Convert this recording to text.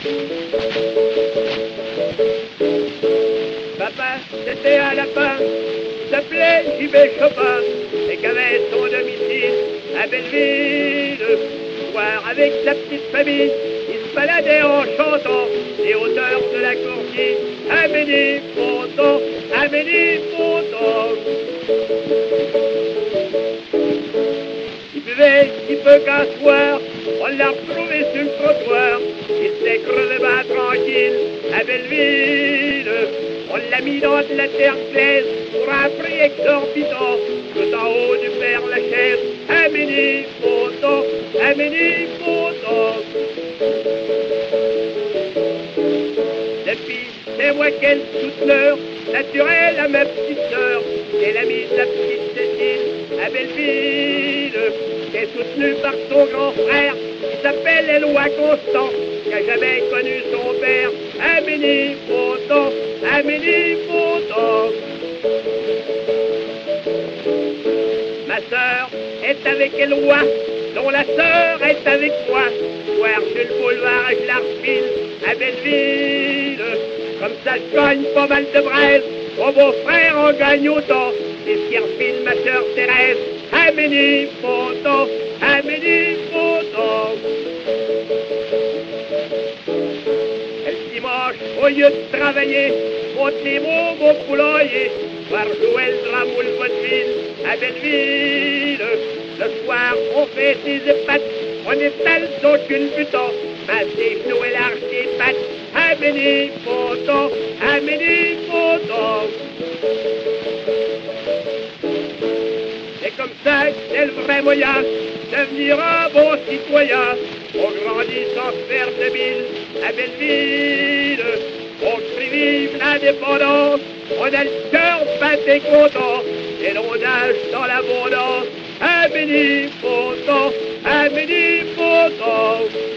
Papa, c'était un lapin, qui s'appelait J.B. Chopin, et qu'avait son domicile à Belleville. Soir avec sa petite famille, il se baladait en chantant les hauteurs de la Courtine. Amélie Ponton, Amélie Ponton. Il buvait si peu qu'un soir, on l'a retrouvé sur le trottoir. Il s'est crevé bas tranquille à Belleville. On l'a mis dans de la terre glaise pour un prix exorbitant. Tout en haut du Père Lachaise, Amélie Ponton, Amélie Ponton. La fille, c'est moi quelle souteneur, naturelle à ma petite sœur. Et l'amie de la petite Cécile à Belleville, qui est soutenue par son grand frère, qui s'appelle Éloi Constant, qui n'a jamais connu son père. Amélie Ponton, Amélie Ponton. Ma sœur est avec Éloi, dont la sœur est avec moi. Voir sur le boulevard je la refile à Belleville. Comme ça je gagne pas mal de braise, mon beau-frère en gagne autant. C'est ce qui refile ma sœur Thérèse. Amélie Ponton, Amélie Ponton. Le dimanche, au lieu de travailler, monte les mots au poulailler, voir jouer le drame ou le vaudeville à Belleville. Le soir, on fait ses épates, on étale son cul butant, masse les genoux et large des pattes. Amélie Ponton, Amélie Ponton. C'est comme ça que c'est le vrai moyen, devenir un bon citoyen. On grandit sans se faire de mille à Belleville. On crie vive l'indépendance, on a le cœur bat et content, et l'on nage dans l'abondance. Amélie Ponton, Amélie Ponton.